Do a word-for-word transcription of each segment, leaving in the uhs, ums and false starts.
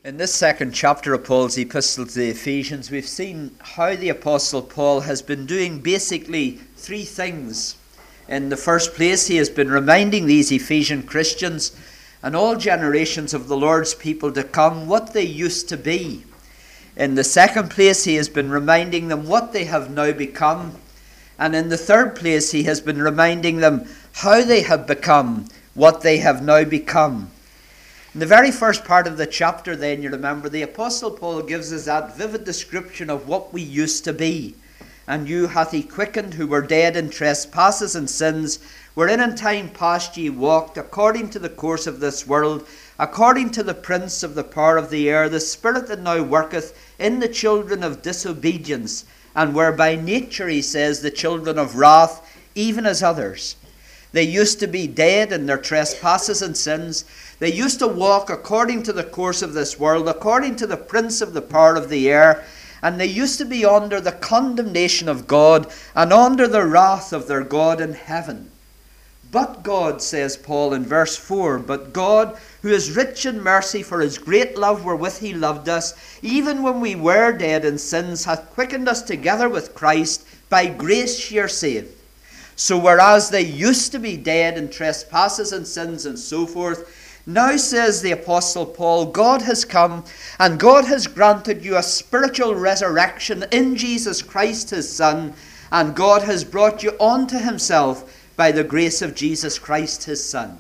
In this second chapter of Paul's epistle to the Ephesians, we've seen how the Apostle Paul has been doing basically three things. In the first place, he has been reminding these Ephesian Christians and all generations of the Lord's people to come what they used to be. In the second place, he has been reminding them what they have now become. And in the third place, he has been reminding them how they have become what they have now become. In the very first part of the chapter, then, you remember, the Apostle Paul gives us that vivid description of what we used to be. And you hath he quickened who were dead in trespasses and sins, wherein in time past ye walked, according to the course of this world, according to the prince of the power of the air, the spirit that now worketh in the children of disobedience, and were by nature, he says, the children of wrath, even as others. They used to be dead in their trespasses and sins. They used to walk according to the course of this world, according to the prince of the power of the air, and they used to be under the condemnation of God and under the wrath of their God in heaven. But God, says Paul in verse four, but God, who is rich in mercy for his great love wherewith he loved us, even when we were dead in sins, hath quickened us together with Christ. By grace ye are saved. So whereas they used to be dead in trespasses and sins and so forth, now, says the Apostle Paul, God has come and God has granted you a spiritual resurrection in Jesus Christ his Son, and God has brought you unto himself by the grace of Jesus Christ his Son.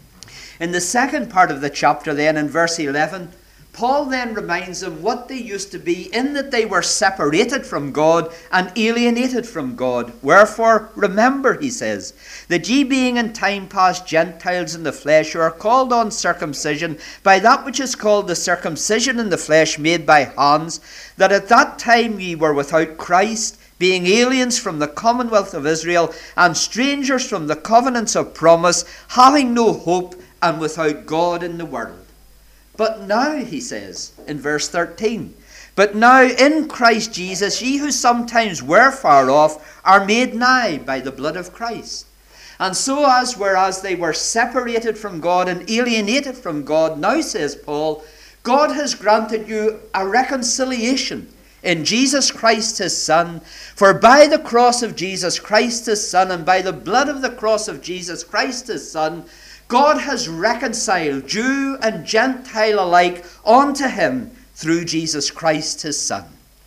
In the second part of the chapter then, in verse eleven, Paul then reminds them what they used to be, in that they were separated from God and alienated from God. Wherefore, remember, he says, that ye being in time past Gentiles in the flesh, who are called uncircumcision by that which is called the circumcision in the flesh made by hands, that at that time ye were without Christ, being aliens from the commonwealth of Israel, and strangers from the covenants of promise, having no hope, and without God in the world. But now, he says in verse thirteen, but now in Christ Jesus, ye who sometimes were far off are made nigh by the blood of Christ. And so as whereas they were separated from God and alienated from God, now, says Paul, God has granted you a reconciliation in Jesus Christ his Son. For by the cross of Jesus Christ his Son, and by the blood of the cross of Jesus Christ his Son, God has reconciled Jew and Gentile alike unto him through Jesus Christ his Son.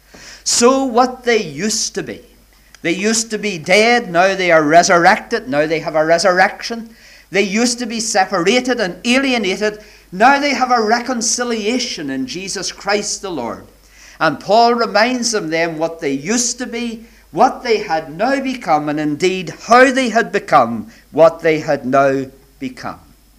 So what they used to be, they used to be dead, now they are resurrected, now they have a resurrection. They used to be separated and alienated, now they have a reconciliation in Jesus Christ the Lord. And Paul reminds them then what they used to be, what they had now become, and indeed how they had become what they had now become.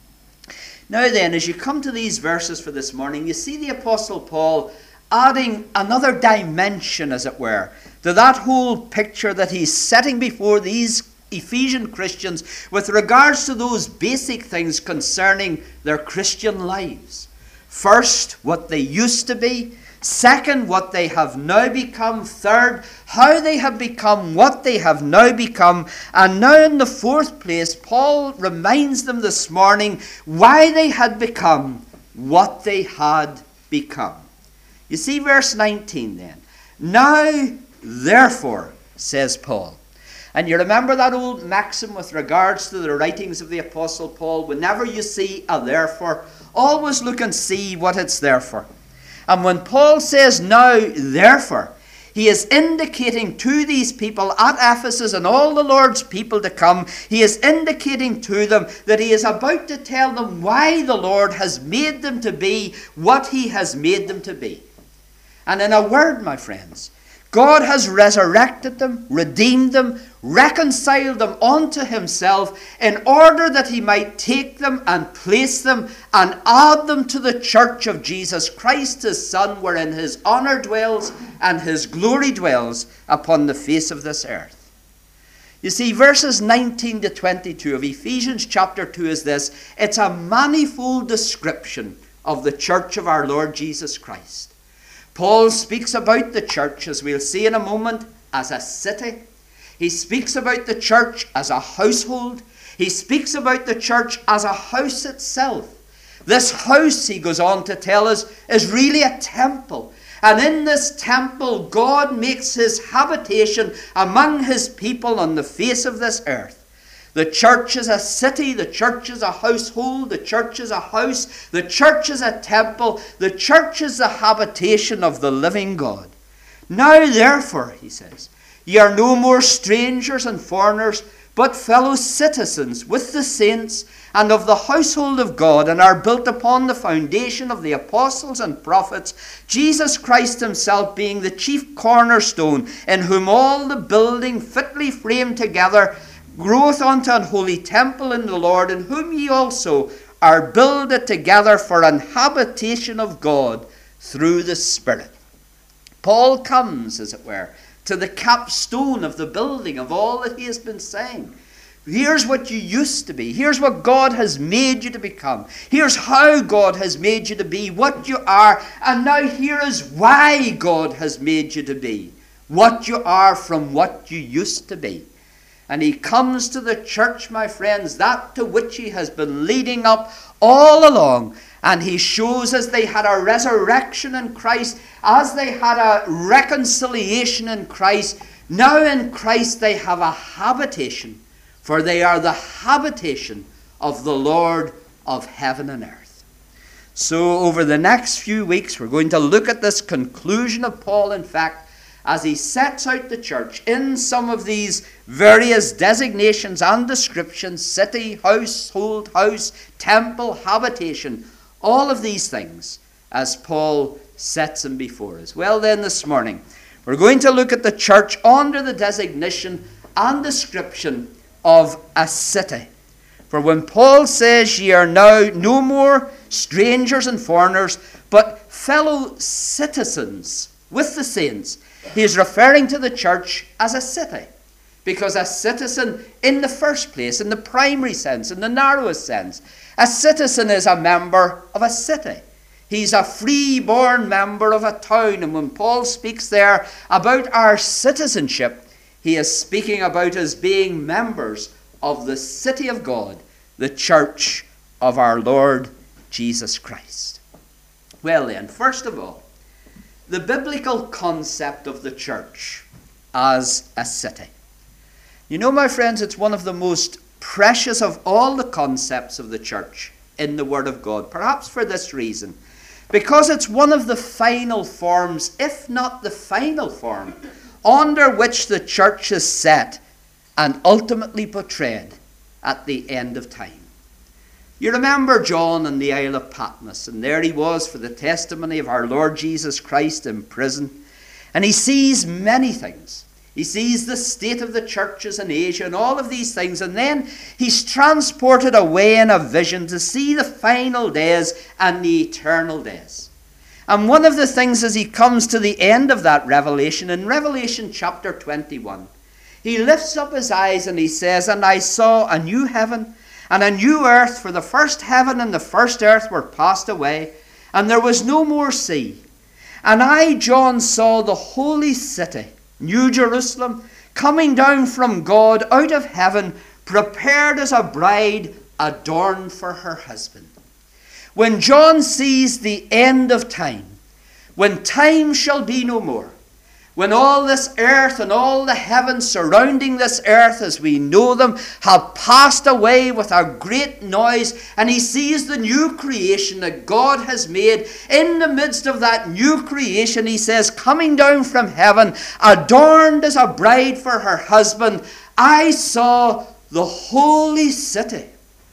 Now then, as you come to these verses for this morning, you see the Apostle Paul adding another dimension, as it were, to that whole picture that he's setting before these Ephesian Christians with regards to those basic things concerning their Christian lives. First, what they used to be. Second, what they have now become. Third, how they have become what they have now become. And now in the fourth place, Paul reminds them this morning why they had become what they had become. You see verse nineteen then. Now, therefore, says Paul. And you remember that old maxim with regards to the writings of the Apostle Paul. Whenever you see a therefore, always look and see what it's there for. And when Paul says now, therefore, he is indicating to these people at Ephesus and all the Lord's people to come, he is indicating to them that he is about to tell them why the Lord has made them to be what he has made them to be. And in a word, my friends, God has resurrected them, redeemed them, reconciled them unto himself in order that he might take them and place them and add them to the church of Jesus Christ his Son, wherein his honour dwells and his glory dwells upon the face of this earth. You see, verses nineteen to twenty-two of Ephesians chapter two is this. It's a manifold description of the church of our Lord Jesus Christ. Paul speaks about the church, as we'll see in a moment, as a city. He speaks about the church as a household. He speaks about the church as a house itself. This house, he goes on to tell us, is really a temple. And in this temple, God makes his habitation among his people on the face of this earth. The church is a city, the church is a household, the church is a house, the church is a temple, the church is the habitation of the living God. Now therefore, he says, ye are no more strangers and foreigners, but fellow citizens with the saints and of the household of God, and are built upon the foundation of the apostles and prophets, Jesus Christ himself being the chief cornerstone, in whom all the building fitly framed together groweth unto an holy temple in the Lord, in whom ye also are builded together for an habitation of God through the Spirit. Paul comes, as it were, to the capstone of the building of all that he has been saying. Here's what you used to be. Here's what God has made you to become. Here's how God has made you to be what you are. And now here is why God has made you to be what you are from what you used to be. And he comes to the church, my friends, that to which he has been leading up all along. And he shows as they had a resurrection in Christ, as they had a reconciliation in Christ, now in Christ they have a habitation, for they are the habitation of the Lord of heaven and earth. So over the next few weeks we're going to look at this conclusion of Paul, in fact, as he sets out the church in some of these various designations and descriptions: city, household, house, temple, habitation, all of these things, as Paul sets them before us. Well then, this morning, we're going to look at the church under the designation and description of a city. For when Paul says, ye are now no more strangers and foreigners, but fellow citizens with the saints, he is referring to the church as a city. Because a citizen, in the first place, in the primary sense, in the narrowest sense, a citizen is a member of a city. He's a free-born member of a town. And when Paul speaks there about our citizenship, he is speaking about us being members of the city of God, the church of our Lord Jesus Christ. Well then, first of all, the biblical concept of the church as a city. You know, my friends, it's one of the most precious of all the concepts of the church in the Word of God. Perhaps for this reason. Because it's one of the final forms, if not the final form, under which the church is set and ultimately portrayed at the end of time. You remember John on the Isle of Patmos, and there he was for the testimony of our Lord Jesus Christ in prison. And he sees many things. He sees the state of the churches in Asia and all of these things. And then he's transported away in a vision to see the final days and the eternal days. And one of the things as he comes to the end of that revelation, in Revelation chapter twenty-one, he lifts up his eyes and he says, and I saw a new heaven and a new earth, for the first heaven and the first earth were passed away, and there was no more sea. And I, John, saw the holy city, New Jerusalem, coming down from God out of heaven, prepared as a bride adorned for her husband. When John sees the end of time, when time shall be no more, when all this earth and all the heavens surrounding this earth as we know them have passed away with a great noise, and he sees the new creation that God has made, in the midst of that new creation, he says, coming down from heaven, adorned as a bride for her husband, I saw the holy city,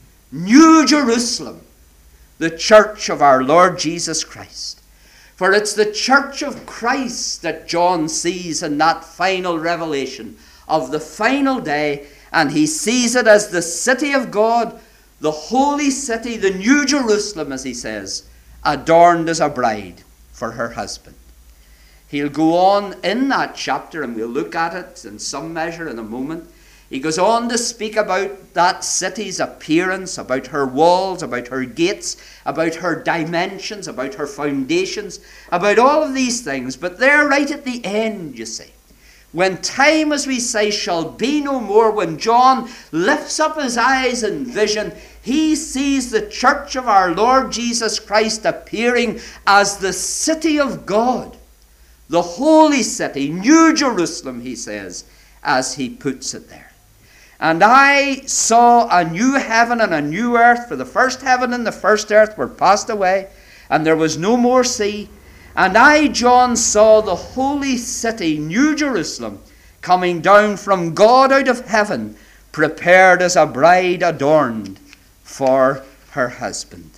New Jerusalem, the church of our Lord Jesus Christ. For it's the church of Christ that John sees in that final revelation of the final day, and he sees it as the city of God, the holy city, the New Jerusalem, as he says, adorned as a bride for her husband. He'll go on in that chapter, and we'll look at it in some measure in a moment. He goes on to speak about that city's appearance, about her walls, about her gates, about her dimensions, about her foundations, about all of these things. But there, right at the end, you see, When time, as we say, shall be no more, when John lifts up his eyes in vision, he sees the church of our Lord Jesus Christ appearing as the city of God, the holy city, New Jerusalem, he says, as he puts it there. And I saw a new heaven and a new earth, for the first heaven and the first earth were passed away, and there was no more sea. And I, John, saw the holy city, New Jerusalem, coming down from God out of heaven, prepared as a bride adorned for her husband.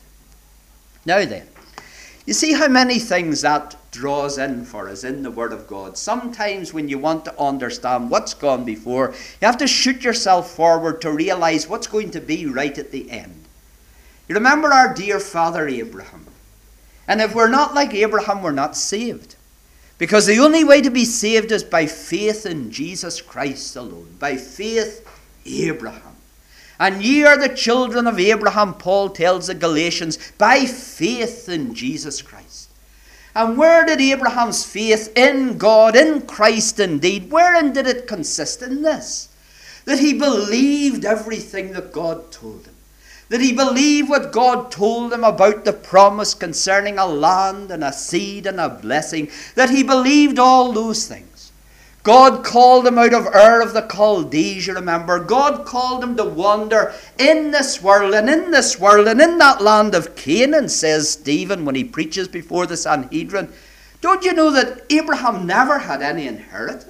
Now then, you see how many things that draws in for us in the Word of God. Sometimes when you want to understand what's gone before, you have to shoot yourself forward to realize what's going to be right at the end. You remember our dear father Abraham. And if we're not like Abraham, we're not saved. Because the only way to be saved is by faith in Jesus Christ alone. By faith, Abraham. And ye are the children of Abraham, Paul tells the Galatians, by faith in Jesus Christ. And where did Abraham's faith in God, in Christ indeed, wherein did it consist? In this, that he believed everything that God told him. That he believed what God told him about the promise concerning a land and a seed and a blessing. That he believed all those things. God called him out of Ur of the Chaldees, you remember. God called him to wander in this world and in this world and in that land of Canaan, says Stephen when he preaches before the Sanhedrin. Don't you know that Abraham never had any inheritance?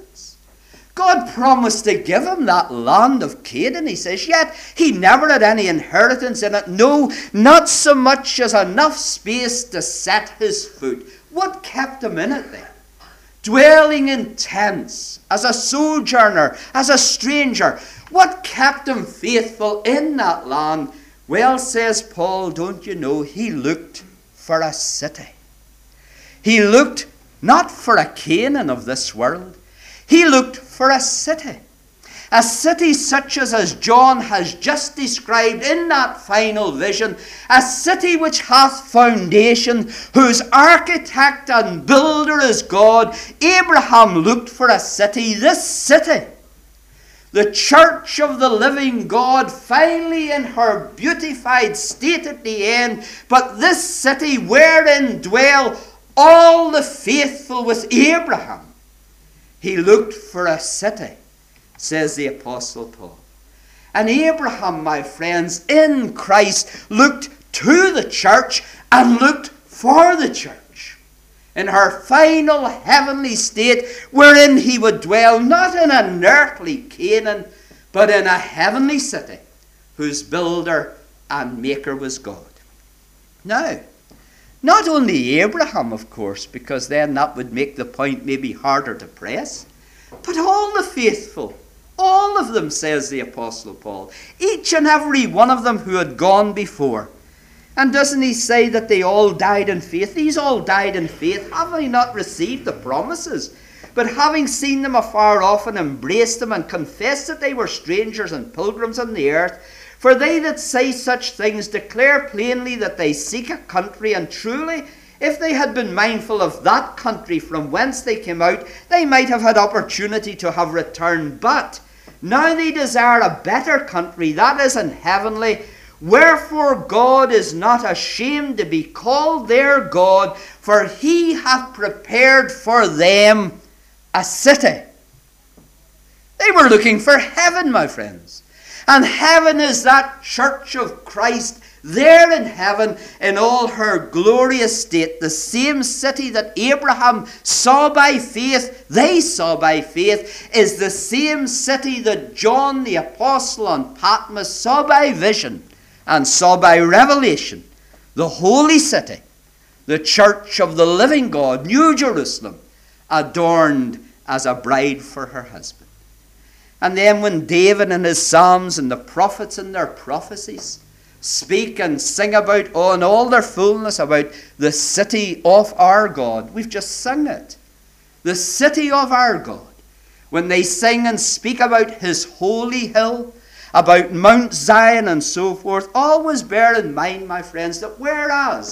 God promised to give him that land of Canaan, he says, yet he never had any inheritance in it. No, not so much as enough space to set his foot. What kept him in it then? Dwelling in tents, as a sojourner, as a stranger. What kept him faithful in that land? Well, says Paul, don't you know, he looked for a city. He looked not for a Canaan of this world. He looked for a city. A city such as, as John has just described in that final vision. A city which hath foundation, whose architect and builder is God. Abraham looked for a city. This city, the church of the living God, finally in her beautified state at the end. But this city wherein dwell all the faithful with Abraham. He looked for a city, says the Apostle Paul. And Abraham, my friends, in Christ looked to the church and looked for the church in her final heavenly state, wherein he would dwell not in an earthly Canaan, but in a heavenly city, whose builder and maker was God. Now, not only Abraham, of course, because then that would make the point maybe harder to press, but all the faithful, all of them, says the Apostle Paul, each and every one of them who had gone before. And doesn't he say that they all died in faith? These all died in faith, having not received the promises, but having seen them afar off and embraced them and confessed that they were strangers and pilgrims on the earth. For they that say such things declare plainly that they seek a country, and truly, if they had been mindful of that country from whence they came out, they might have had opportunity to have returned. But now they desire a better country, that is in heavenly. Wherefore God is not ashamed to be called their God, for he hath prepared for them a city. They were looking for heaven, my friends. And heaven is that church of Christ there in heaven in all her glorious state. The same city that Abraham saw by faith, they saw by faith, is the same city that John the Apostle on Patmos saw by vision and saw by revelation. The holy city, the church of the living God, New Jerusalem, adorned as a bride for her husband. And then when David in his Psalms and the prophets in their prophecies speak and sing about, oh, in all their fullness, about the city of our God. We've just sung it. The city of our God. When they sing and speak about his holy hill, about Mount Zion and so forth, always bear in mind, my friends, that whereas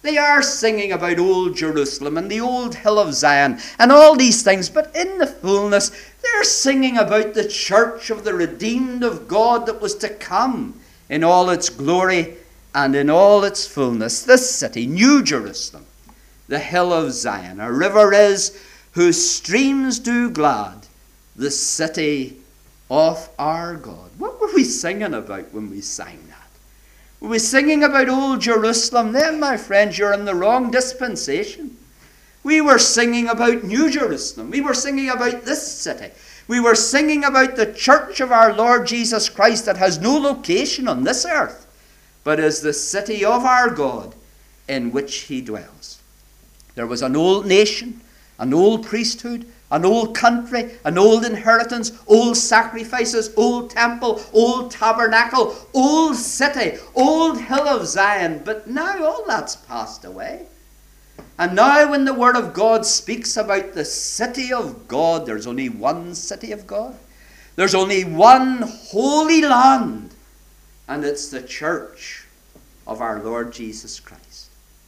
They are singing about old Jerusalem and the old hill of Zion and all these things, but in the fullness, they're singing about the church of the redeemed of God that was to come in all its glory and in all its fullness. This city, New Jerusalem, the hill of Zion, a river is whose streams do glad, the city of our God. What were we singing about when we sang that? Were we singing about old Jerusalem? Then, my friends, you're in the wrong dispensation. We were singing about New Jerusalem. We were singing about this city. We were singing about the church of our Lord Jesus Christ that has no location on this earth, but is the city of our God in which he dwells. There was an old nation, an old priesthood, an old country, an old inheritance, old sacrifices, old temple, old tabernacle, old city, old hill of Zion. But now all that's passed away. And now when the Word of God speaks about the city of God, there's only one city of God. There's only one holy land. And it's the church of our Lord Jesus Christ.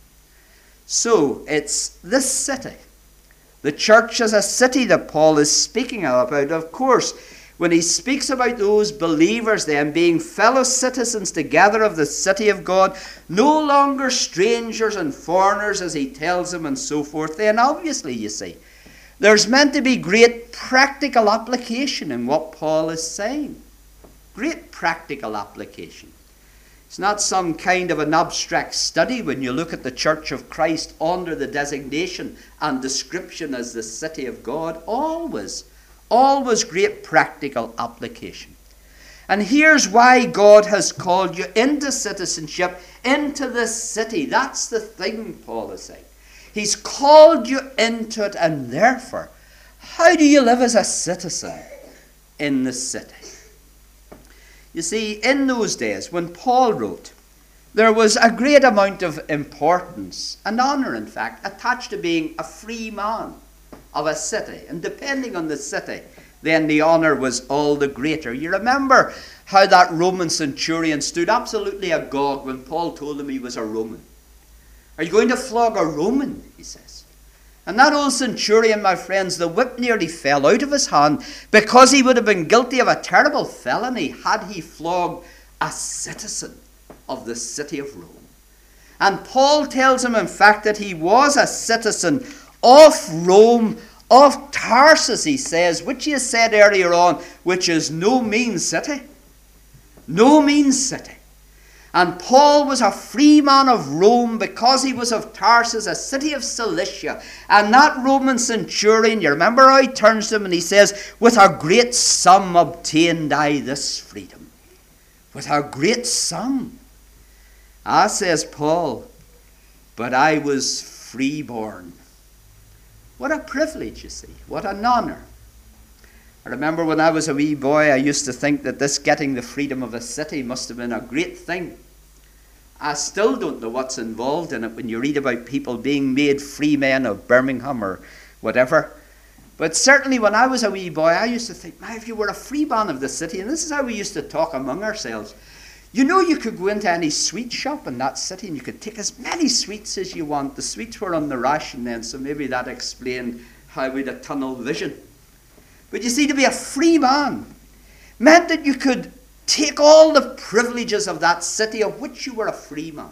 So it's this city. The church as a city that Paul is speaking about. Of course, when he speaks about those believers then being fellow citizens together of the city of God, no longer strangers and foreigners as he tells them and so forth, then obviously, you see, there's meant to be great practical application in what Paul is saying. Great practical application. It's not some kind of an abstract study when you look at the Church of Christ under the designation and description as the city of God. Always, always great practical application. And here's why God has called you into citizenship, into this city. That's the thing Paul is saying. He's called you into it, and therefore, how do you live as a citizen in the city? You see, in those days, when Paul wrote, there was a great amount of importance and honour, in fact, attached to being a free man of a city. And depending on the city, then the honour was all the greater. You remember how that Roman centurion stood absolutely agog when Paul told him he was a Roman. Are you going to flog a Roman? He says. And that old centurion, my friends, the whip nearly fell out of his hand because he would have been guilty of a terrible felony had he flogged a citizen of the city of Rome. And Paul tells him, in fact, that he was a citizen of Rome, of Tarsus, he says, which he has said earlier on, which is no mean city. No mean city. And Paul was a free man of Rome because he was of Tarsus, a city of Cilicia. And that Roman centurion, you remember how he turns to him and he says, with a great sum obtained I this freedom. With a great sum. Ah, says Paul, but I was freeborn. What a privilege, you see. What an honour. I remember when I was a wee boy, I used to think that this getting the freedom of a city must have been a great thing. I still don't know what's involved in it when you read about people being made free men of Birmingham or whatever. But certainly when I was a wee boy, I used to think, now if you were a free man of the city, and this is how we used to talk among ourselves, you know you could go into any sweet shop in that city and you could take as many sweets as you want. The sweets were on the ration then, so maybe that explained how we had a tunnel vision. But you see, to be a free man meant that you could take all the privileges of that city of which you were a free man.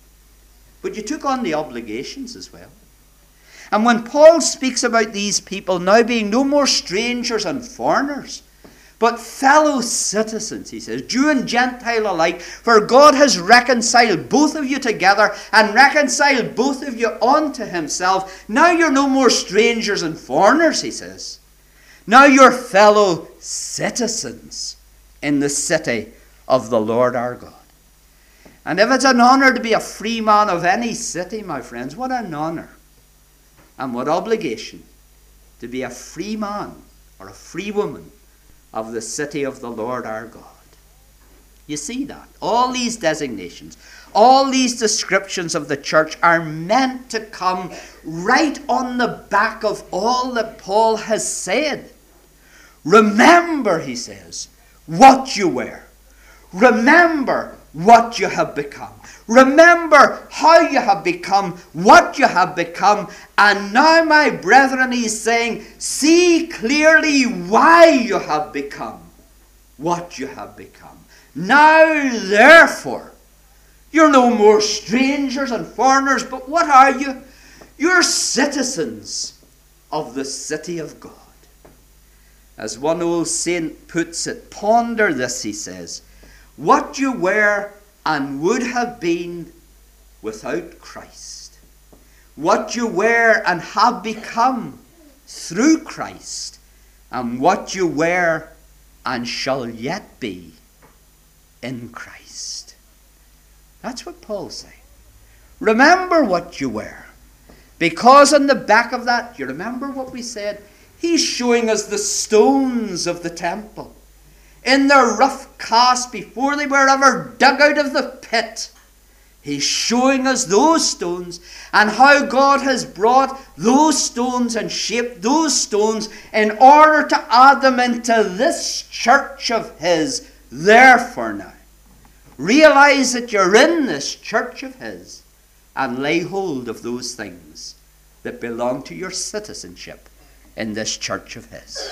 But you took on the obligations as well. And when Paul speaks about these people now being no more strangers and foreigners, but fellow citizens, he says, Jew and Gentile alike, for God has reconciled both of you together and reconciled both of you unto himself. Now you're no more strangers and foreigners, he says. Now you're fellow citizens in the city of the Lord our God. And if it's an honour to be a free man of any city, my friends, what an honour and what obligation to be a free man or a free woman of the city of the Lord our God. You see that? All these designations, all these descriptions of the church are meant to come right on the back of all that Paul has said. Remember, he says, what you were. Remember what you have become. Remember how you have become, what you have become. And now, my brethren, he's saying, see clearly why you have become what you have become. Now, therefore, you're no more strangers and foreigners, but what are you? You're citizens of the city of God. As one old saint puts it, ponder this, he says, what you were and would have been without Christ. What you were and have become through Christ. And what you were and shall yet be in Christ. That's what Paul's saying. Remember what you were. Because on the back of that, you remember what we said? He's showing us the stones of the temple. In their rough cast before they were ever dug out of the pit. He's showing us those stones and how God has brought those stones and shaped those stones in order to add them into this church of his. Therefore now, realize that you're in this church of his and lay hold of those things that belong to your citizenship in this church of his.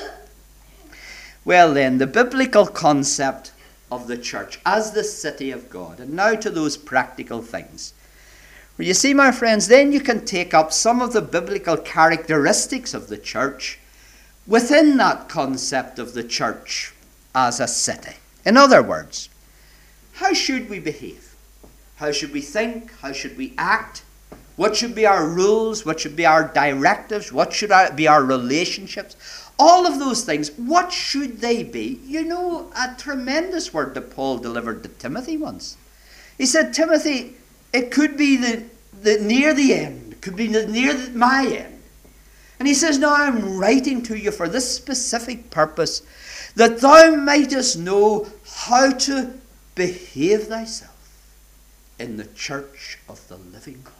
Well then, the biblical concept of the church as the city of God. And now to those practical things. Well, you see, my friends, then you can take up some of the biblical characteristics of the church within that concept of the church as a city. In other words, how should we behave? How should we think? How should we act? What should be our rules? What should be our directives? What should be our relationships? All of those things, what should they be? You know, a tremendous word that Paul delivered to Timothy once. He said, Timothy, it could be the, the near the end. It could be the, near the, my end. And he says, now I'm writing to you for this specific purpose, that thou mightest know how to behave thyself in the church of the living God.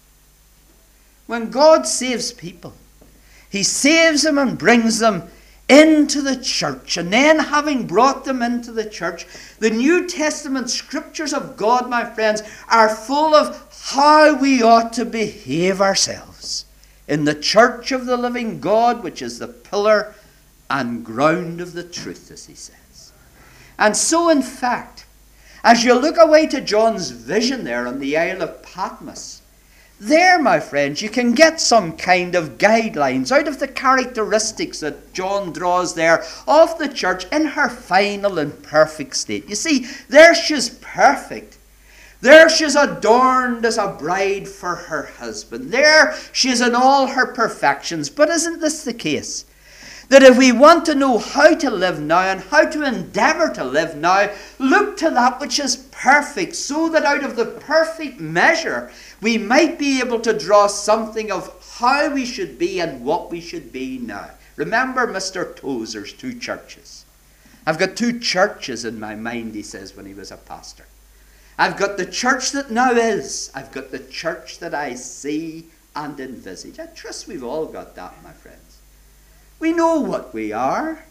When God saves people, he saves them and brings them into the church. And then, having brought them into the church, the New Testament scriptures of God, my friends, are full of how we ought to behave ourselves in the church of the living God, which is the pillar and ground of the truth, as he says. And so, in fact, as you look away to John's vision there on the Isle of Patmos, there, my friends, you can get some kind of guidelines out of the characteristics that John draws there of the church in her final and perfect state. You see, there she's perfect. There she's adorned as a bride for her husband. There she's in all her perfections. But isn't this the case? That if we want to know how to live now and how to endeavour to live now, look to that which is perfect, so that out of the perfect measure we might be able to draw something of how we should be and what we should be now. Remember Mister Tozer's two churches. I've got two churches in my mind, he says, when he was a pastor. I've got the church that now is. I've got the church that I see and envisage. I trust we've all got that, my friends. We know what we are.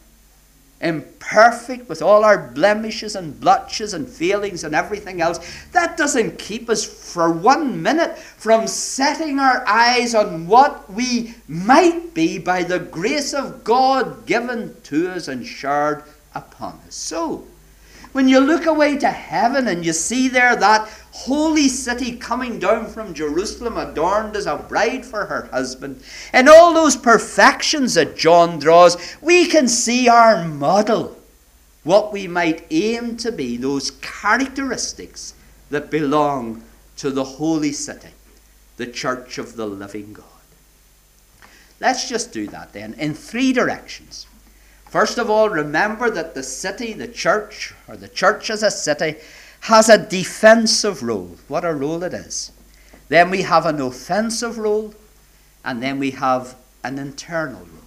Imperfect, with all our blemishes and blotches and failings and everything else. That doesn't keep us for one minute from setting our eyes on what we might be by the grace of God given to us and showered upon us. So, when you look away to heaven and you see there that holy city coming down from Jerusalem, adorned as a bride for her husband, and all those perfections that John draws, we can see our model, what we might aim to be, those characteristics that belong to the holy city, the church of the living God. Let's just do that then in three directions. First of all, remember that the city, the church, or the church as a city, has a defensive role. What a role it is. Then we have an offensive role, and then we have an internal role.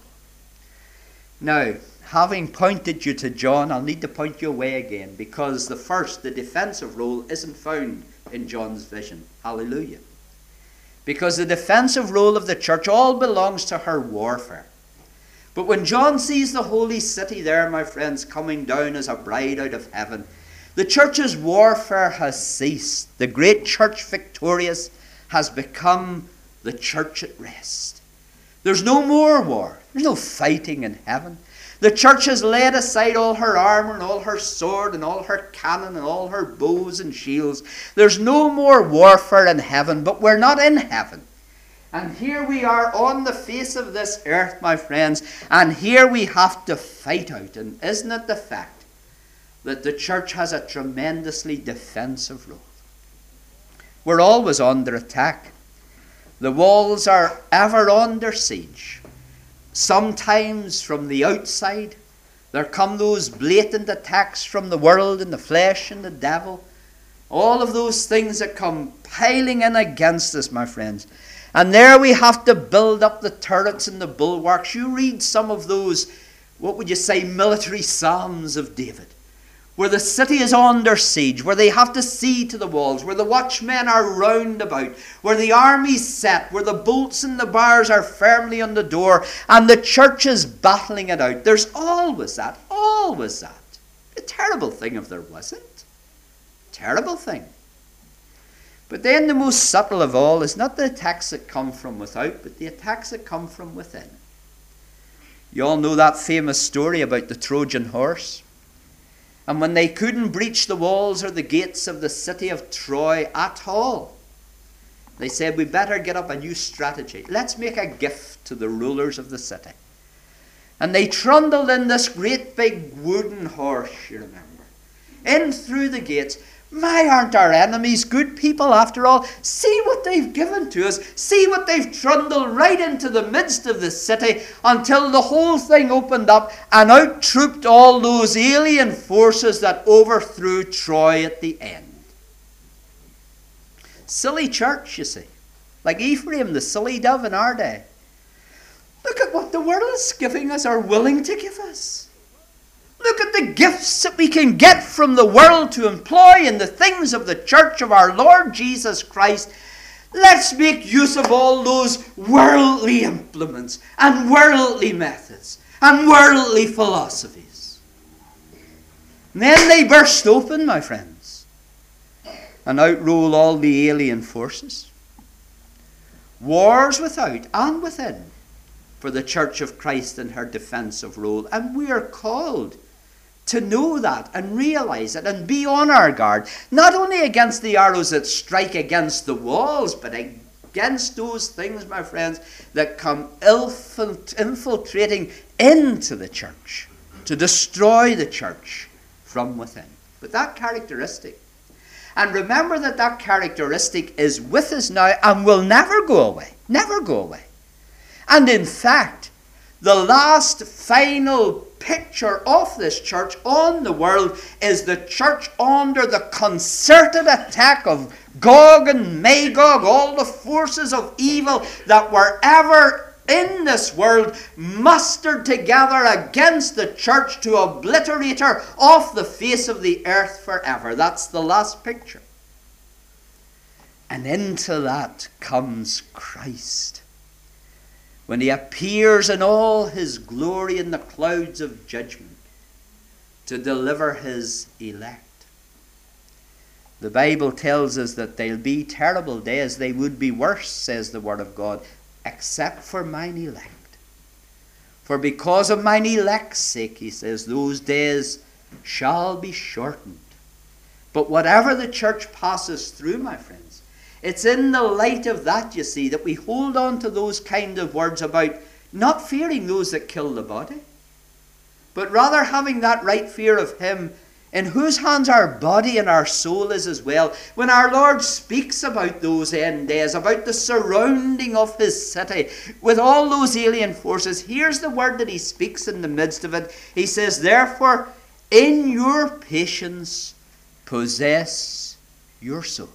Now, having pointed you to John, I'll need to point you away again, because the first, the defensive role, isn't found in John's vision. Hallelujah. Because the defensive role of the church all belongs to her warfare. But when John sees the holy city there, my friends, coming down as a bride out of heaven, The church's warfare has ceased. The great church victorious has become the church at rest. There's no more war. There's no fighting in heaven. The church has laid aside all her armor and all her sword and all her cannon and all her bows and shields. There's no more warfare in heaven, but we're not in heaven. And here we are on the face of this earth, my friends, and here we have to fight out. And isn't it the fact that the church has a tremendously defensive role? We're always under attack. The walls are ever under siege. Sometimes from the outside, there come those blatant attacks from the world and the flesh and the devil. All of those things that come piling in against us, my friends. And there we have to build up the turrets and the bulwarks. You read some of those, what would you say, military psalms of David, where the city is under siege, where they have to see to the walls, where the watchmen are round about, where the army's set, where the bolts and the bars are firmly on the door, and the church is battling it out. There's always that, always that. A terrible thing if there wasn't. Terrible thing. But then the most subtle of all is not the attacks that come from without, but the attacks that come from within. You all know that famous story about the Trojan horse. And when they couldn't breach the walls or the gates of the city of Troy at all, they said, we better get up a new strategy. Let's make a gift to the rulers of the city. And they trundled in this great big wooden horse, you remember, in through the gates. My, aren't our enemies good people after all? See what they've given to us. See what they've trundled right into the midst of the city until the whole thing opened up and out trooped all those alien forces that overthrew Troy at the end. Silly church, you see. Like Ephraim, the silly dove in our day. Look at what the world is giving us or willing to give us. Look at the gifts that we can get from the world to employ in the things of the church of our Lord Jesus Christ. Let's make use of all those worldly implements and worldly methods and worldly philosophies. And then they burst open, my friends, and out roll all the alien forces. Wars without and within for the church of Christ in her defensive role. And we are called to know that and realize it and be on our guard, not only against the arrows that strike against the walls, but against those things, my friends, that come infiltrating into the church to destroy the church from within. But that characteristic, and remember that that characteristic is with us now and will never go away, never go away. And in fact, the last final picture of this church on the world is the church under the concerted attack of Gog and Magog, all the forces of evil that were ever in this world mustered together against the church to obliterate her off the face of the earth forever. That's the last picture. And into that comes Christ, when he appears in all his glory in the clouds of judgment to deliver his elect. The Bible tells us that there'll be terrible days. They would be worse, says the Word of God, except for mine elect. For because of mine elect's sake, he says, those days shall be shortened. But whatever the church passes through, my friends, it's in the light of that, you see, that we hold on to those kind of words about not fearing those that kill the body, but rather having that right fear of him in whose hands our body and our soul is as well. When our Lord speaks about those end days, about the surrounding of his city with all those alien forces, here's the word that he speaks in the midst of it. He says, therefore, in your patience, possess your soul.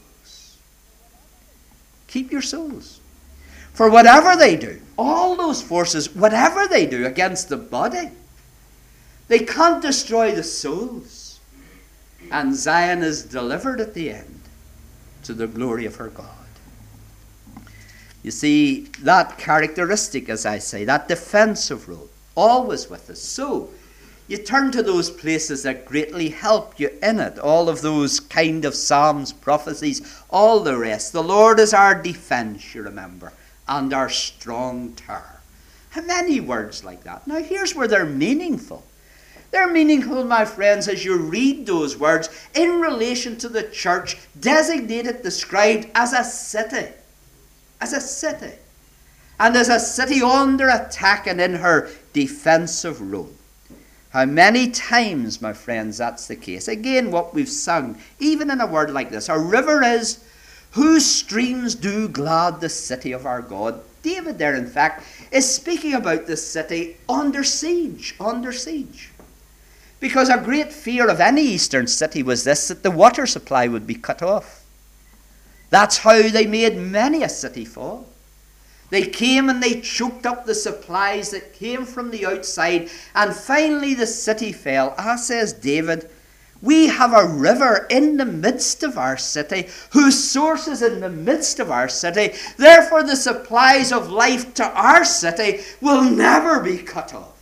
Keep your souls. For whatever they do, all those forces, whatever they do against the body, they can't destroy the souls. And Zion is delivered at the end to the glory of her God. You see, that characteristic, as I say, that defensive role, always with us. So, You turn to those places that greatly help you in it. All of those kind of psalms, prophecies, all the rest. The Lord is our defense, you remember, and our strong tower. How many words like that? Now here's where they're meaningful. They're meaningful, my friends, as you read those words in relation to the church, designated, described as a city. As a city. And as a city under attack and in her defensive role. How many times, my friends, that's the case. Again, what we've sung, even in a word like this. A river is, whose streams do glad the city of our God. David there, in fact, is speaking about the city under siege. Under siege. Because a great fear of any eastern city was this, that the water supply would be cut off. That's how they made many a city fall. They came and they choked up the supplies that came from the outside, and finally the city fell. As says David, we have a river in the midst of our city, whose source is in the midst of our city. Therefore the supplies of life to our city will never be cut off.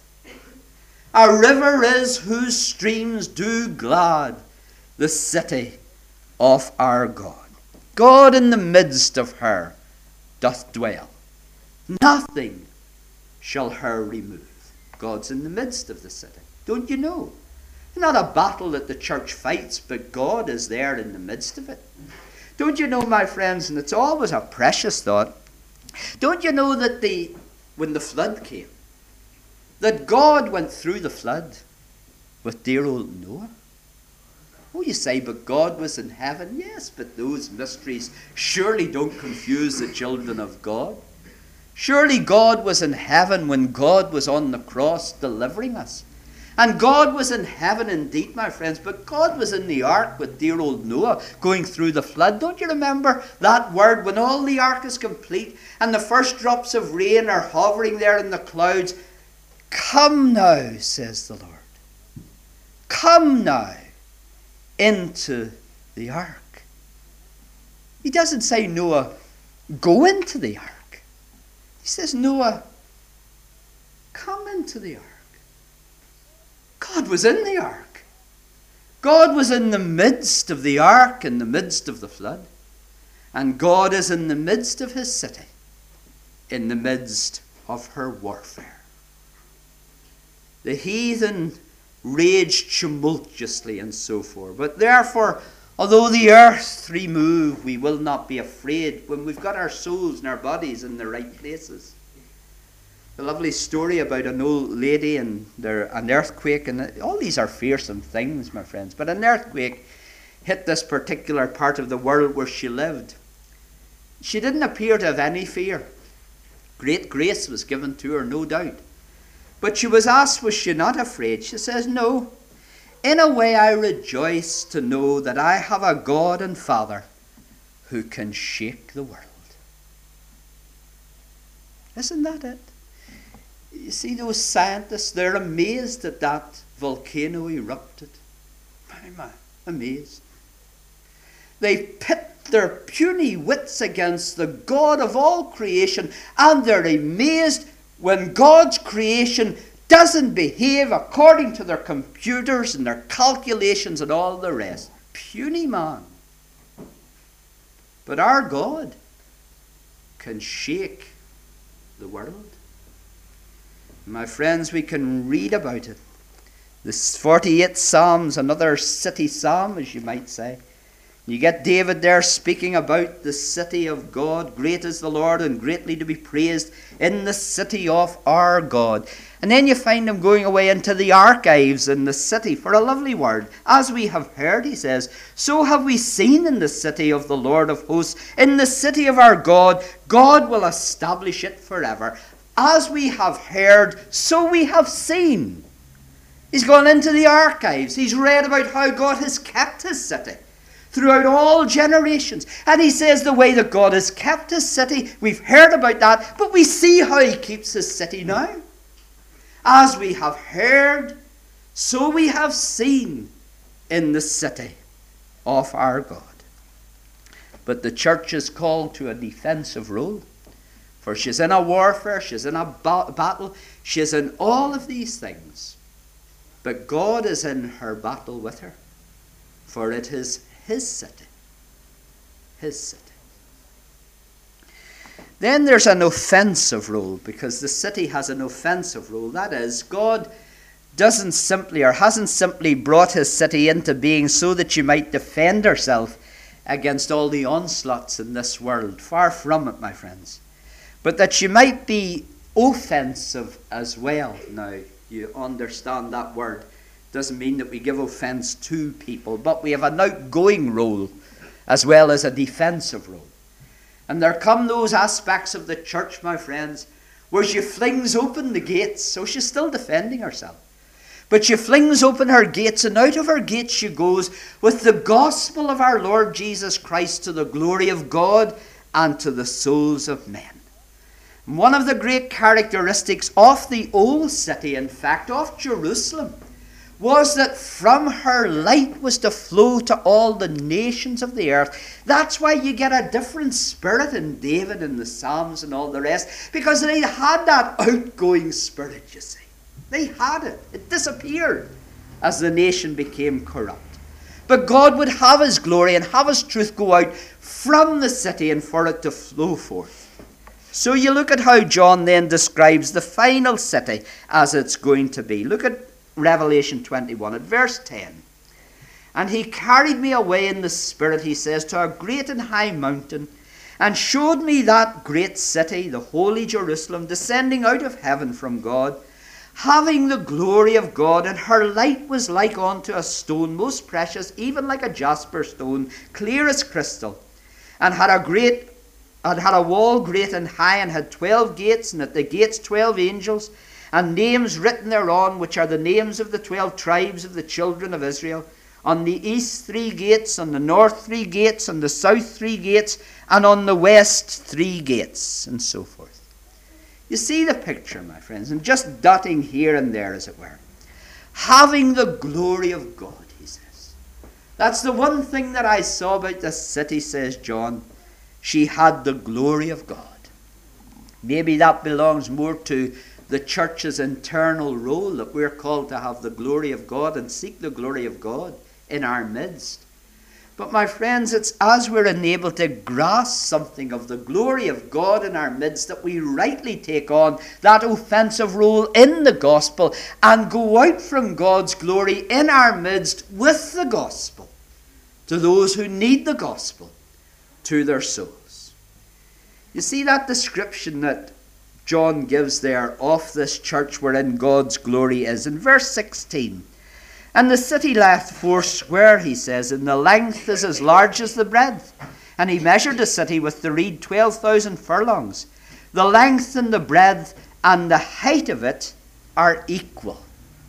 A river is whose streams do glad the city of our God. God in the midst of her doth dwell. Nothing shall her remove. God's in the midst of the city. Don't you know? It's not a battle that the church fights, but God is there in the midst of it. Don't you know, my friends, and it's always a precious thought, don't you know that the when the flood came, that God went through the flood with dear old Noah? Oh, you say, but God was in heaven. Yes, but those mysteries surely don't confuse the children of God. Surely God was in heaven when God was on the cross delivering us. And God was in heaven indeed, my friends, but God was in the ark with dear old Noah going through the flood. Don't you remember that word when all the ark is complete and the first drops of rain are hovering there in the clouds? Come now, says the Lord. Come now into the ark. He doesn't say, Noah, go into the ark. He says, Noah, come into the ark. God was in the ark. God was in the midst of the ark, in the midst of the flood. And God is in the midst of his city, in the midst of her warfare. The heathen raged tumultuously and so forth. But therefore, although the earth remove, we will not be afraid when we've got our souls and our bodies in the right places. A lovely story about an old lady and there, an earthquake, and all these are fearsome things, my friends. But an earthquake hit this particular part of the world where she lived. She didn't appear to have any fear. Great grace was given to her, no doubt. But she was asked, was she not afraid? She says, no. In a way I rejoice to know that I have a God and Father who can shake the world. Isn't that it? You see those scientists, they're amazed that that volcano erupted. My, my, amazed. They pit their puny wits against the God of all creation, and they're amazed when God's creation doesn't behave according to their computers and their calculations and all the rest. Puny man. But our God can shake the world. My friends, we can read about it. The forty-eight Psalms, another city psalm, as you might say. You get David there speaking about the city of God. Great is the Lord and greatly to be praised in the city of our God. And then you find him going away into the archives in the city for a lovely word. As we have heard, he says, so have we seen in the city of the Lord of hosts, in the city of our God, God will establish it forever. As we have heard, so we have seen. He's gone into the archives. He's read about how God has kept his city throughout all generations. And he says the way that God has kept his city, we've heard about that, but we see how he keeps his city now. As we have heard, so we have seen in the city of our God. But the church is called to a defensive role. For she's in a warfare, she's in a ba- battle, she's in all of these things. But God is in her battle with her, for it is his city. His city. Then there's an offensive role, because the city has an offensive role. That is, God doesn't simply or hasn't simply brought his city into being so that you might defend yourself against all the onslaughts in this world. Far from it, my friends. But that you might be offensive as well. Now, you understand that word. Doesn't mean that we give offense to people, but we have an outgoing role as well as a defensive role. And there come those aspects of the church, my friends, where she flings open the gates, so she's still defending herself. But she flings open her gates, and out of her gates she goes with the gospel of our Lord Jesus Christ to the glory of God and to the souls of men. One of the great characteristics of the old city, in fact, of Jerusalem, was that from her light was to flow to all the nations of the earth. That's why you get a different spirit in David and the Psalms and all the rest, because they had that outgoing spirit, you see. They had it. It disappeared as the nation became corrupt. But God would have his glory and have his truth go out from the city and for it to flow forth. So you look at how John then describes the final city as it's going to be. Look at Revelation twenty-one at verse ten. And he carried me away in the spirit, he says, to a great and high mountain, and showed me that great city, the holy Jerusalem, descending out of heaven from God, having the glory of God, and her light was like unto a stone most precious, even like a jasper stone, clear as crystal, and had a great and had a wall great and high, and had twelve gates, and at the gates twelve angels, and names written thereon, which are the names of the twelve tribes of the children of Israel. On the east three gates, on the north three gates, on the south three gates, and on the west three gates, and so forth. You see the picture, my friends, and just dotting here and there, as it were. Having the glory of God, he says. That's the one thing that I saw about this city, says John. She had the glory of God. Maybe that belongs more to the church's internal role, that we're called to have the glory of God and seek the glory of God in our midst. But my friends, it's as we're enabled to grasp something of the glory of God in our midst that we rightly take on that offensive role in the gospel and go out from God's glory in our midst with the gospel to those who need the gospel, to their souls. You see that description that John gives there of this church wherein God's glory is. In verse sixteen, and the city lieth four square, he says, and the length is as large as the breadth. And he measured the city with the reed twelve thousand furlongs. The length and the breadth and the height of it are equal.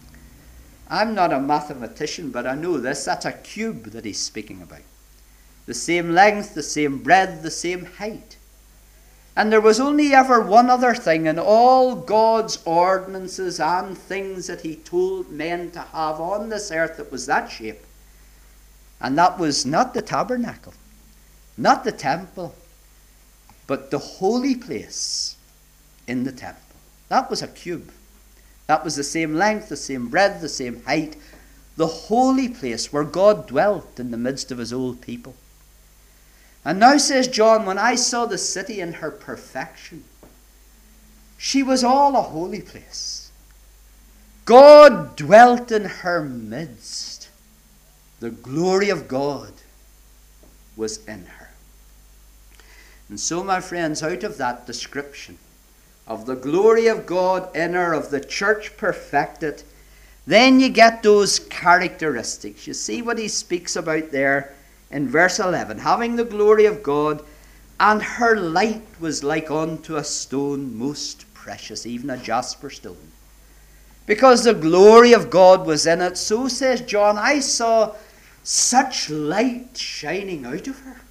I'm not a mathematician, but I know this. That's a cube that he's speaking about. The same length, the same breadth, the same height. And there was only ever one other thing in all God's ordinances and things that he told men to have on this earth that was that shape. And that was not the tabernacle, not the temple, but the holy place in the temple. That was a cube. That was the same length, the same breadth, the same height. The holy place where God dwelt in the midst of his old people. And now, says John, when I saw the city in her perfection, she was all a holy place. God dwelt in her midst. The glory of God was in her. And so, my friends, out of that description of the glory of God in her, of the church perfected, then you get those characteristics. You see what he speaks about there in verse eleven, having the glory of God, and her light was like unto a stone most precious, even a jasper stone. Because the glory of God was in it, so says John, I saw such light shining out of her.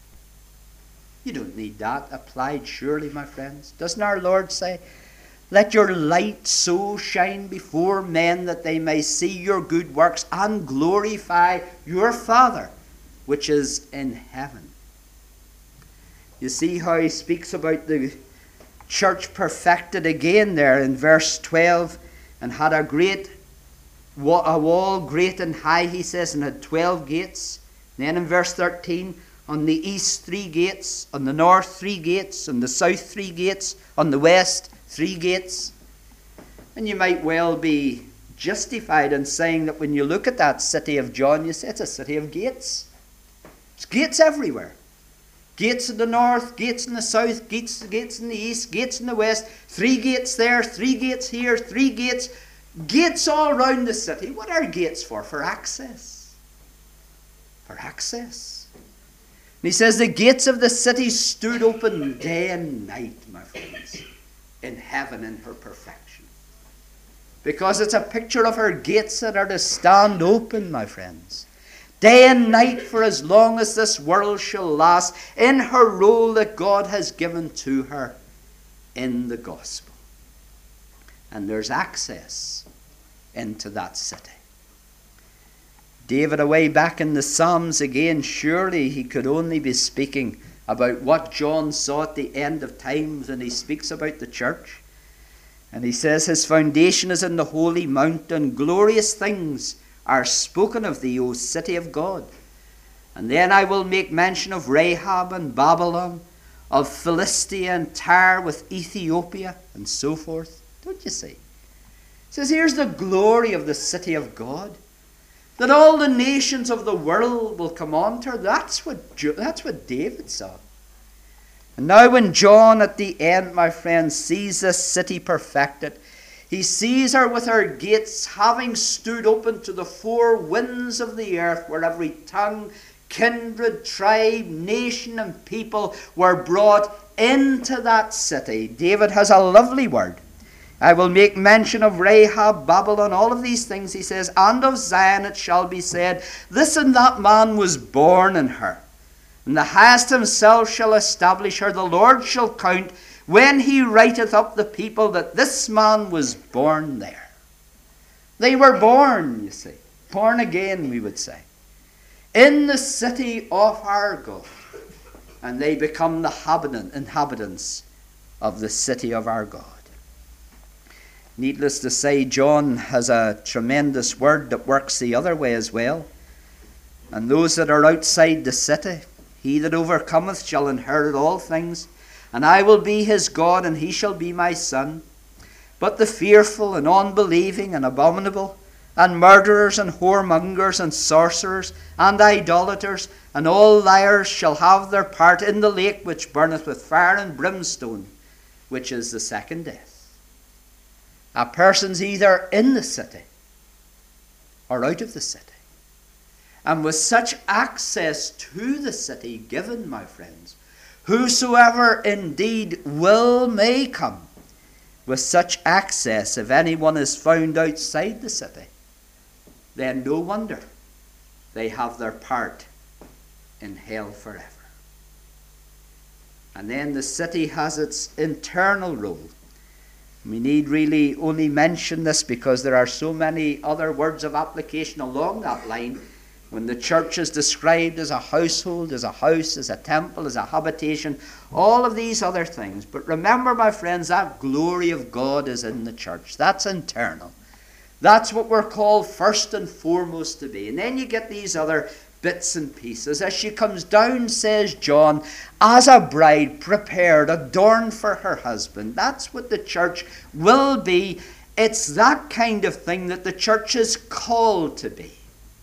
You don't need that applied, surely, my friends. Doesn't our Lord say, let your light so shine before men that they may see your good works and glorify your Father which is in heaven. You see how he speaks about the church perfected again there in verse twelve, and had a great a wall great and high, he says, and had twelve gates. And then in verse thirteen, on the east three gates, on the north three gates, on the south three gates, on the west three gates. And you might well be justified in saying that when you look at that city of John, you say it's a city of gates. There's gates everywhere. Gates in the north, gates in the south, gates, gates in the east, gates in the west. Three gates there, three gates here, three gates. Gates all around the city. What are gates for? For access. For access. And he says the gates of the city stood open day and night, my friends, in heaven in her perfection. Because it's a picture of her gates that are to stand open, my friends. Day and night for as long as this world shall last, in her role that God has given to her in the gospel. And there's access into that city. David, away back in the Psalms again, surely he could only be speaking about what John saw at the end of times when he speaks about the church. And he says, his foundation is in the holy mountain. Glorious things are spoken of thee, O city of God. And then I will make mention of Rahab and Babylon, of Philistia and Tyre with Ethiopia, and so forth. Don't you see? It says, here's the glory of the city of God, that all the nations of the world will come on to her. That's what, that's what David saw. And now when John at the end, my friends, sees this city perfected, he sees her with her gates having stood open to the four winds of the earth, where every tongue, kindred, tribe, nation, and people were brought into that city. David has a lovely word. I will make mention of Rahab, Babylon, all of these things, he says, and of Zion it shall be said, this and that man was born in her. And the highest himself shall establish her. The Lord shall count when he writeth up the people that this man was born there. They were born, you see. Born again, we would say. In the city of our God. And they become the inhabitants of the city of our God. Needless to say, John has a tremendous word that works the other way as well. And those that are outside the city, he that overcometh shall inherit all things, and I will be his God, and he shall be my son. But the fearful and unbelieving and abominable, and murderers and whoremongers and sorcerers and idolaters and all liars shall have their part in the lake which burneth with fire and brimstone, which is the second death. A person's either in the city or out of the city. And with such access to the city given, my friends, whosoever indeed will may come. With such access, if anyone is found outside the city, then no wonder they have their part in hell forever. And then the city has its internal role. We need really only mention this because there are so many other words of application along that line. When the church is described as a household, as a house, as a temple, as a habitation, all of these other things. But remember, my friends, that glory of God is in the church. That's internal. That's what we're called first and foremost to be. And then you get these other bits and pieces. As she comes down, says John, as a bride prepared, adorned for her husband. That's what the church will be. It's that kind of thing that the church is called to be.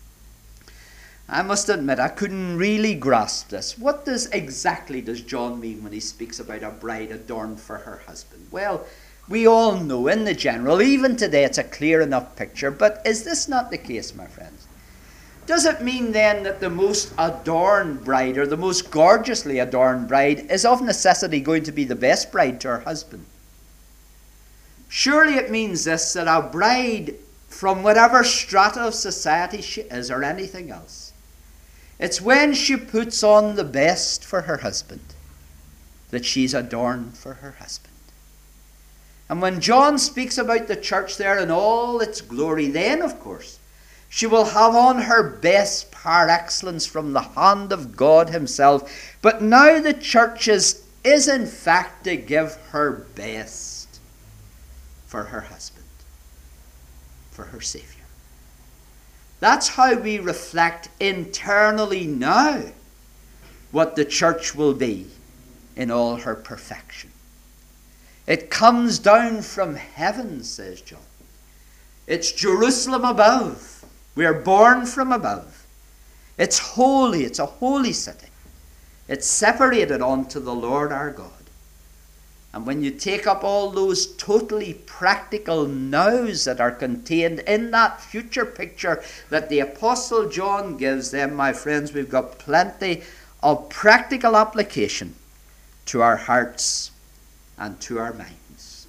I must admit, I couldn't really grasp this. What does exactly does John mean when he speaks about a bride adorned for her husband? Well, we all know in the general, even today, it's a clear enough picture. But is this not the case, my friends? Does it mean then that the most adorned bride, or the most gorgeously adorned bride, is of necessity going to be the best bride to her husband? Surely it means this, that a bride, from whatever strata of society she is, or anything else, it's when she puts on the best for her husband that she's adorned for her husband. And when John speaks about the church there in all its glory, then, of course, she will have on her best par excellence from the hand of God himself. But now the church is, is in fact to give her best for her husband, for her Saviour. That's how we reflect internally now what the church will be in all her perfection. It comes down from heaven, says John. It's Jerusalem above. We are born from above. It's holy. It's a holy city. It's separated unto the Lord our God. And when you take up all those totally practical nows that are contained in that future picture that the Apostle John gives them, my friends, we've got plenty of practical application to our hearts and to our minds.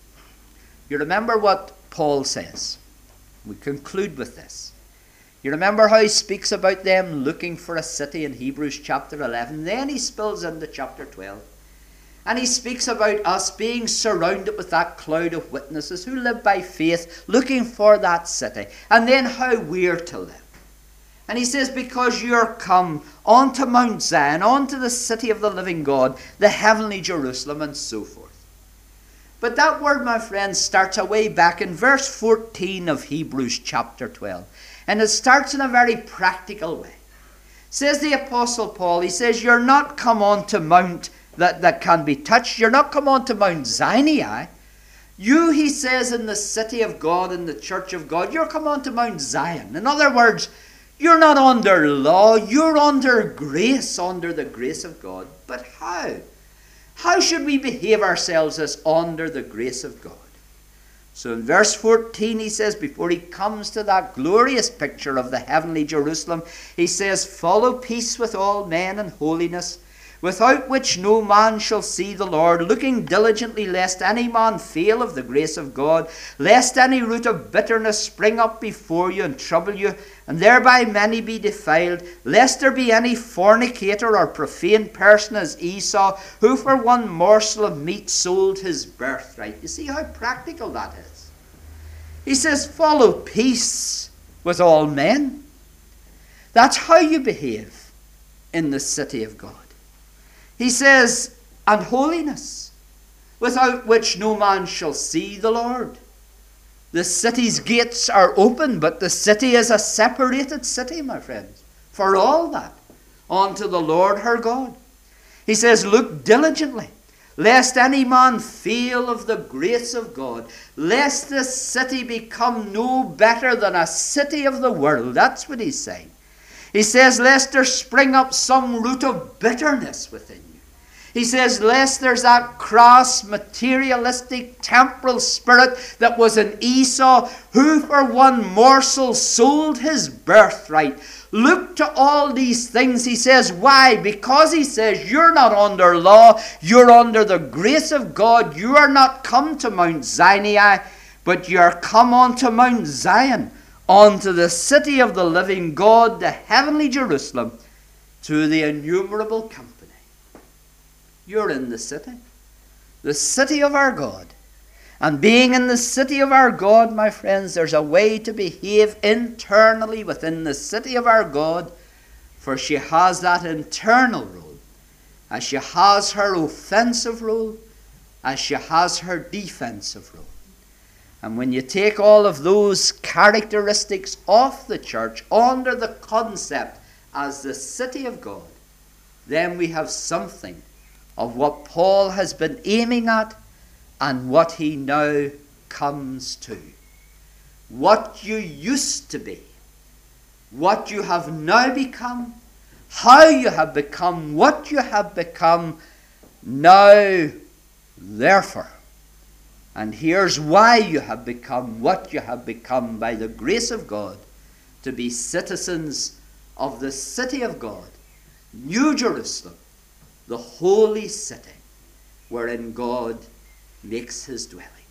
You remember what Paul says. We conclude with this. You remember how he speaks about them looking for a city in Hebrews chapter eleven. Then he spills into chapter twelve. And he speaks about us being surrounded with that cloud of witnesses who live by faith, looking for that city. And then how we're to live. And he says, because you're come onto Mount Zion, onto the city of the living God, the heavenly Jerusalem, and so forth. But that word, my friends, starts away back in verse fourteen of Hebrews chapter twelve. And it starts in a very practical way. Says the Apostle Paul, he says, you're not come onto Mount that, that can be touched. You're not come onto Mount Sinai. You, he says, in the city of God, in the church of God, you're come onto Mount Zion. In other words, you're not under law, you're under grace, under the grace of God. But how? How should we behave ourselves as under the grace of God? So in verse fourteen he says, before he comes to that glorious picture of the heavenly Jerusalem, he says, follow peace with all men and holiness, without which no man shall see the Lord, looking diligently lest any man fail of the grace of God, lest any root of bitterness spring up before you and trouble you, and thereby many be defiled, lest there be any fornicator or profane person as Esau, who for one morsel of meat sold his birthright. You see how practical that is. He says, follow peace with all men. That's how you behave in the city of God. He says, and holiness, without which no man shall see the Lord. The city's gates are open, but the city is a separated city, my friends, for all that, unto the Lord her God. He says, look diligently, lest any man fail of the grace of God, lest this city become no better than a city of the world. That's what he's saying. He says, lest there spring up some root of bitterness within you. He says, lest there's that crass, materialistic, temporal spirit that was in Esau, who for one morsel sold his birthright. Look to all these things, he says. Why? Because he says, you're not under law, you're under the grace of God. You are not come to Mount Sinai, but you are come onto Mount Zion, onto the city of the living God, the heavenly Jerusalem, to the innumerable company. You're in the city, the city of our God. And being in the city of our God, my friends, there's a way to behave internally within the city of our God, for she has that internal role, as she has her offensive role, as she has her defensive role. And when you take all of those characteristics of the church under the concept as the city of God, then we have something of what Paul has been aiming at and what he now comes to. What you used to be, what you have now become, how you have become what you have become, now, therefore. And here's why you have become what you have become by the grace of God, to be citizens of the city of God, New Jerusalem, the holy city wherein God makes his dwelling.